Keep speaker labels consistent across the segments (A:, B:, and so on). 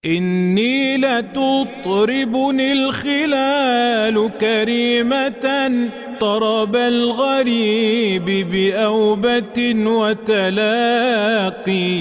A: إني لتطربني الخلال كريمة طرب الغريب بأوبة وتلاقي،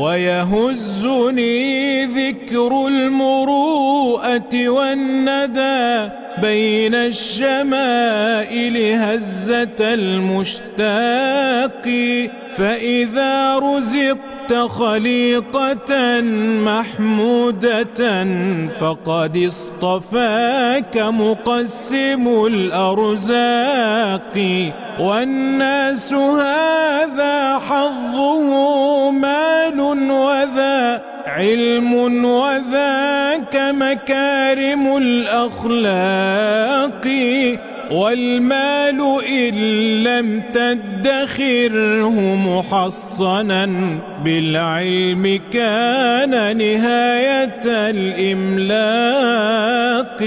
A: ويهزني ذكر المروءة والندى بين الشمائل هزة المشتاق. فإذا رزقت خليقة محمودة فقد اصطفاك مقسم الأرزاق. والناس هذا حظه مال وذا علم وذاك مكارم الأخلاق. والمال إن لم تدخره محصنا بالعلم كان نهاية الإملاق.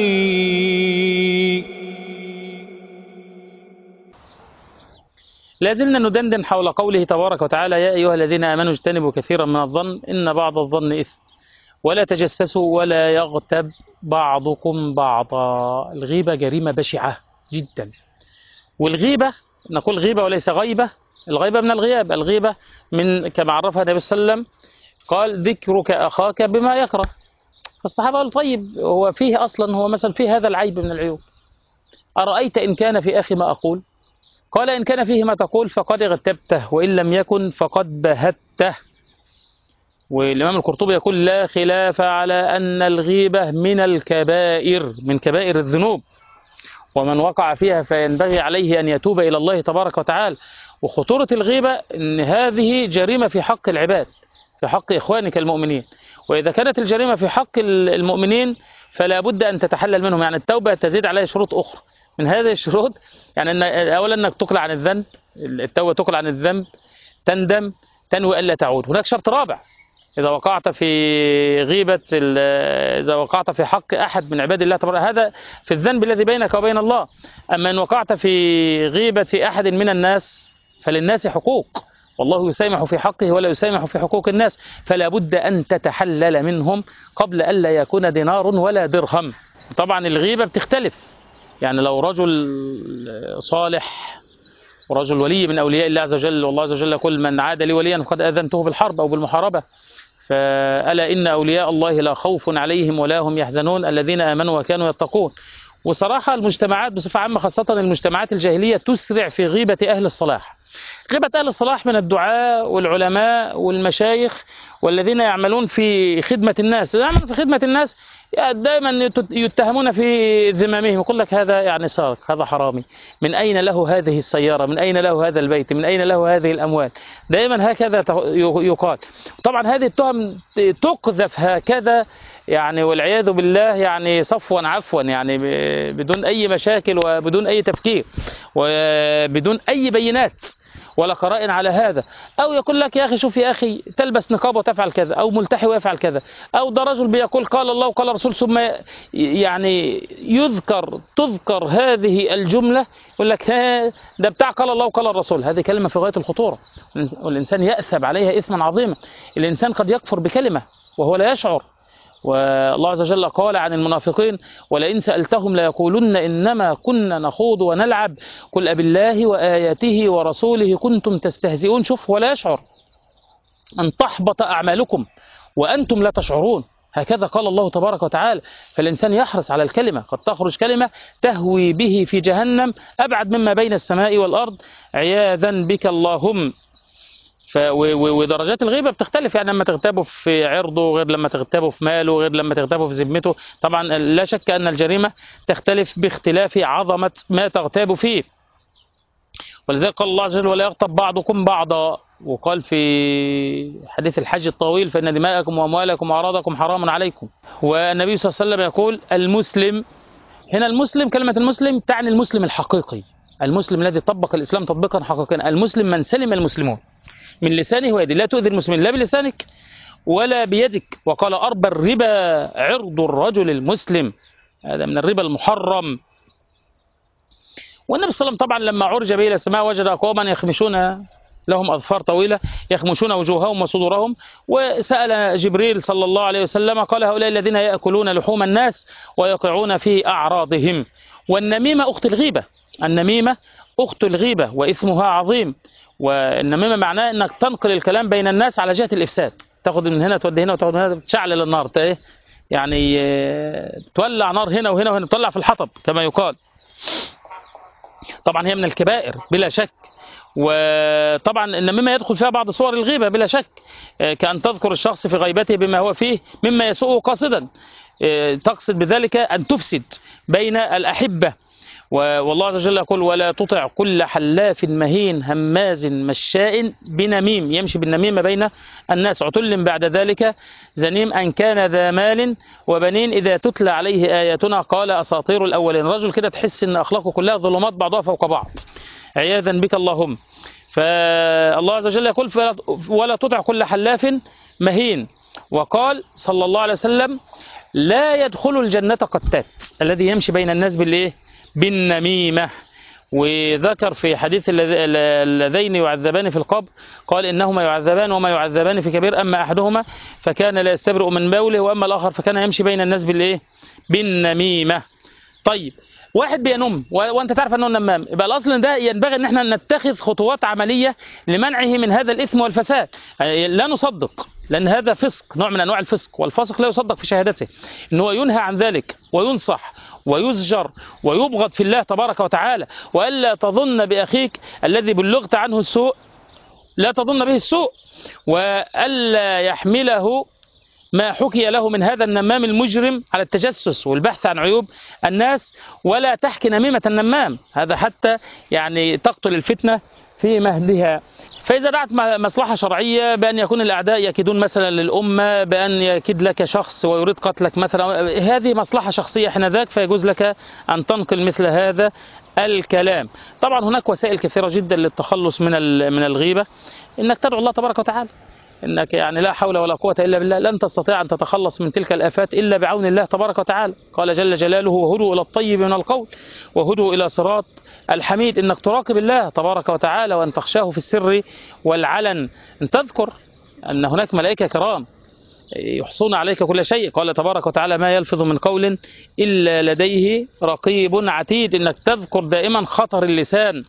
B: لازلنا ندندن حول قوله تبارك وتعالى: يا أيها الذين آمنوا اجتنبوا كثيرا من الظن إن بعض الظن إثم ولا تجسسوا ولا يغتب بعضكم بعضا. الغيبة جريمة بشعة جدا، والغيبة نقول غيبة وليس غيبة. الغيبة من الغياب، الغيبة من كما عرفها النبي صلى الله عليه وسلم قال: ذكرك أخاك بما يكره. فالصحابة قالوا: طيب هو فيه أصلا، هو مثلا فيه هذا العيب من العيوب، أرأيت إن كان في أخي ما أقول؟ قال: إن كان فيه ما تقول فقد اغتبته، وإن لم يكن فقد بهته. والإمام القرطبي يقول: لا خلاف على أن الغيبة من الكبائر، من كبائر الذنوب، ومن وقع فيها فينبغي عليه أن يتوب إلى الله تبارك وتعالى. وخطورة الغيبة أن هذه جريمة في حق العباد، في حق إخوانك المؤمنين، وإذا كانت الجريمة في حق المؤمنين فلا بد أن تتحلل منهم. يعني التوبة تزيد عليها شروط أخرى، من هذه الشروط يعني أن أولا أنك تقلع عن الذنب، التوبة تقلع عن الذنب، تندم، تنوي ألا تعود. هناك شرط رابع: إذا وقعت في غيبة، إذا وقعت في حق أحد من عباد الله تبارك، هذا في الذنب الذي بينك وبين الله. أما إن وقعت في غيبة أحد من الناس فللناس حقوق، والله يسامح في حقه ولا يسامح في حقوق الناس، فلا بد أن تتحلل منهم قبل ألا يكون دينار ولا درهم. طبعا الغيبة بتختلف، يعني لو رجل صالح ورجل ولي من أولياء الله عز وجل، والله عز وجل يقول: من عاد لي وليا فقد أذنته بالحرب أو بالمحاربة. فألا إن أولياء الله لا خوف عليهم ولا هم يحزنون الذين آمنوا وكانوا يتقون. وصراحة المجتمعات بصفة عامة، خاصة المجتمعات الجاهلية، تسرع في غيبة أهل الصلاح. غيبة أهل الصلاح من الدعاء والعلماء والمشايخ والذين يعملون في خدمة الناس، يعملون في خدمة الناس دائما يتهمون في ذمامهم، يقول لك: هذا يعني سارق، هذا حرامي، من أين له هذه السيارة، من أين له هذا البيت، من أين له هذه الأموال. دائما هكذا يقال. طبعا هذه التهم تقذف هكذا يعني، والعياذ بالله، يعني صفوا عفوا، يعني بدون أي مشاكل وبدون أي تفكير وبدون أي بينات ولا قرائن على هذا. أو يقول لك: يا أخي شوف يا أخي، تلبس نقاب وتفعل كذا، أو ملتحي ويفعل كذا، أو ده رجل بيقول قال الله وقال الرسول، ثم يعني تذكر هذه الجملة، يقول لك: ها ده بتاع قال الله وقال الرسول. هذه كلمة في غاية الخطورة، والإنسان يأثم عليها إثما عظيما. الإنسان قد يكفر بكلمة وهو لا يشعر. والله عز وجل قال عن المنافقين: ولئن سألتهم ليقولن إنما كنا نخوض ونلعب قل أبالله وآياته ورسوله كنتم تستهزئون. شوف، ولا يشعر. أن تحبط أعمالكم وأنتم لا تشعرون، هكذا قال الله تبارك وتعالى. فالإنسان يحرص على الكلمة، قد تخرج كلمة تهوي به في جهنم أبعد مما بين السماء والأرض، عياذا بك اللهم. ودرجات الغيبة بتختلف، يعني لما تغتابه في عرضه غير لما تغتابه في ماله غير لما تغتابه في ذمته. طبعا لا شك أن الجريمة تختلف باختلاف عظمة ما تغتاب فيه. ولذلك قال الله عز وجل: ولا يغتب بعضكم بعضا. وقال في حديث الحج الطويل: فإن دماءكم وأموالكم وأعراضكم حرام عليكم. والنبي صلى الله عليه وسلم يقول: المسلم، هنا المسلم، كلمة المسلم تعني المسلم الحقيقي، المسلم الذي طبق الإسلام تطبيقا حقيقيا. المسلم من سلم المسلمون من لسانه ويده، لا تؤذي المسلمين لا بلسانك ولا بيدك. وقال: أربى الربا عرض الرجل المسلم، هذا من الربا المحرم. والنبي صلى الله عليه وسلم طبعا لما عرج به إلى السماء وجد قوما يخمشون لهم أظفار طويلة يخمشون وجوههم وصدورهم. وسأل جبريل صلى الله عليه وسلم قال هؤلاء الذين يأكلون لحوم الناس ويقعون في أعراضهم. والنميمة أخت الغيبة، النميمة أخت الغيبة وإثمها عظيم. والنميمة معناه أنك تنقل الكلام بين الناس على جهة الإفساد، تاخد من هنا تودي هنا وتاخد من هنا، تشعل النار، يعني تولع نار هنا وهنا وهنا، تطلع في الحطب كما يقال. طبعا هي من الكبائر بلا شك. وطبعا إن مما يدخل فيها بعض صور الغيبة بلا شك، كأن تذكر الشخص في غيبته بما هو فيه مما يسوءه قاصدا، تقصد بذلك أن تفسد بين الأحبة. والله عز وجل يقول ولا تطع كل حلاف مهين هماز مشاء بنميم، يمشي بالنميمة بين الناس، عتل بعد ذلك زنيم، أن كان ذا مال وبنين إذا تتلى عليه آياتنا قال أساطير الأولين. رجل كده تحس أن أخلاقه كلها ظلمات بعضها فوق بعض عياذا بك اللهم. فالله عز وجل يقول ولا تطع كل حلاف مهين. وقال صلى الله عليه وسلم لا يدخل الجنة قتات، الذي يمشي بين الناس بالنميمة. وذكر في حديث اللذين يعذبان في القبر قال إنهما يعذبان وما يعذبان في كبير، أما أحدهما فكان لا يستبرئ من بوله وأما الآخر فكان يمشي بين الناس بالنميمة. طيب واحد بينم وانت تعرف انه نمام، يبقى الاصل ده ينبغي ان احنا نتخذ خطوات عمليه لمنعه من هذا الاثم والفساد. لا نصدق، لان هذا فسق، نوع من انواع الفسق، والفاسق لا يصدق في شهادته، ان هو ينهى عن ذلك وينصح ويزجر ويبغض في الله تبارك وتعالى. والا تظن باخيك الذي بلغت عنه السوء، لا تظن به السوء، والا يحمله ما حكي له من هذا النمام المجرم على التجسس والبحث عن عيوب الناس، ولا تحكي نميمة النمام، هذا حتى يعني تقتل الفتنة في مهدها. فإذا دعت مصلحة شرعية بأن يكون الأعداء يكيدون مثلا للأمة، بأن يكيد لك شخص ويريد قتلك مثلا، هذه مصلحة شخصية حينذاك فيجوز لك أن تنقل مثل هذا الكلام. طبعا هناك وسائل كثيرة جدا للتخلص من الغيبة، إنك تدعو الله تبارك وتعالى، إنك يعني لا حول ولا قوة إلا بالله، لن تستطيع أن تتخلص من تلك الآفات إلا بعون الله تبارك وتعالى. قال جل جلاله وهدوا إلى الطيب من القول وهدوا إلى صراط الحميد، إنك تراقب الله تبارك وتعالى وأن تخشاه في السر والعلن، أن تذكر أن هناك ملائكة كرام يحصون عليك كل شيء. قال تبارك وتعالى ما يلفظ من قول إلا لديه رقيب عتيد، إنك تذكر دائما خطر اللسان،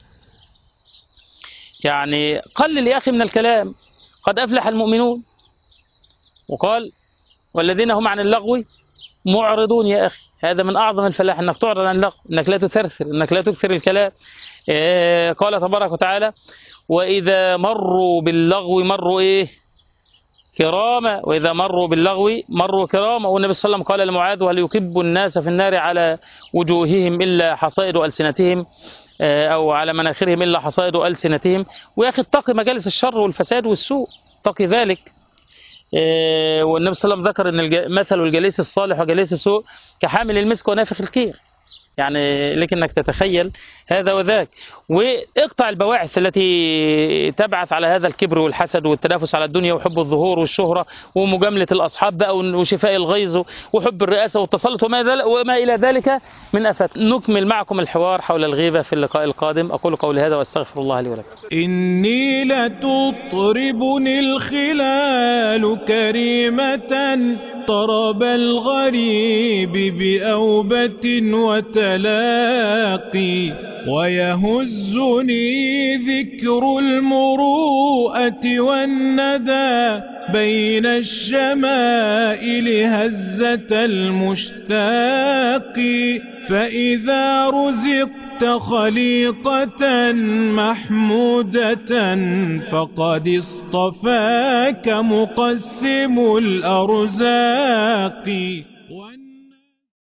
B: يعني قلل يا أخي من الكلام، قد أفلح المؤمنون. وقال والذين هم عن اللغو معرضون. يا أخي هذا من أعظم الفلاح، أنك تعرض عن اللغو، أنك لا تثرثر، أنك لا تكثر الكلام. قال تبارك وتعالى وإذا مروا باللغو مروا كراما، وإذا مروا باللغو مروا كراما. والنبي صلى الله عليه وسلم قال لمعاذ هل يكب الناس في النار على وجوههم إلا حصائد ألسنتهم، أو على مناخرهم إلا حصائد ألسنتهم. ويا أخي اتقي مجالس الشر والفساد والسوء، اتقي ذلك. والنبي صلى الله عليه وسلم ذكر أن مثل الجليس الصالح وجليس السوء كحامل المسك ونافخ الكير، يعني لك أنك تتخيل هذا وذاك. واقطع البواعث التي تبعث على هذا الكبر والحسد والتنافس على الدنيا وحب الظهور والشهرة ومجاملة الأصحاب بقى وشفاء الغيظ وحب الرئاسة والتسلط وما إلى ذلك من آفات. نكمل معكم الحوار حول الغيبة في اللقاء القادم. أقول قولي هذا وأستغفر الله لي ولكم.
A: إني لتطربني الخلال كريمة طرب الغريب بأوبة وتلاقي، ويهزني ذكر المروءة والندى بين الشمائل هزة المشتاق. فإذا رزقت خليقة محمودة فقد اصطفاك مقسم الأرزاق.